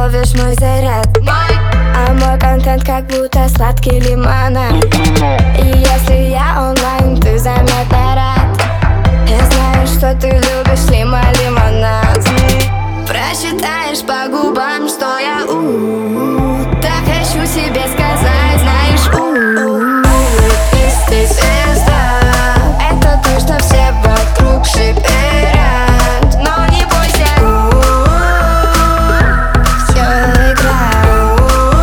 ловишь мой заряд, а мой контент как будто сладкий лимонад. И если я онлайн, ты заметно рад. Я знаю, что ты любишь лимонад. Прочитаешь по губам, что я так хочу тебе сказать, знаешь, ты звезда. Это то, что все вокруг шиперят. Но не бойся, все играй,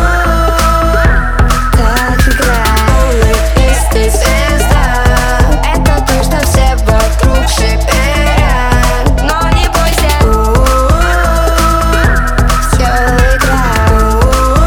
так играй. Ты звезда. Это то, что все вокруг шиперят. Но не бойся, все играй,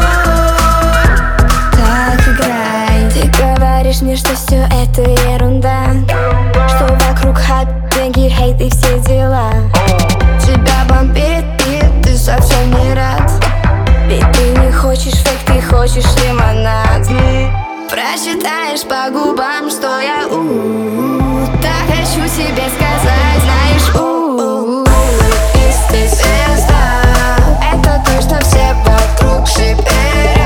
так играй. Ты говоришь мне, что все это ерунда, что вокруг хайп, деньги, хейт и все дела. Тебя бомбит, и ты совсем не рад. Ведь ты не хочешь фейк, ты хочешь лимонад. Прочитаешь по губам, что я так хочу тебе сказать, знаешь, ты звезда. Это то, что все вокруг шиперят.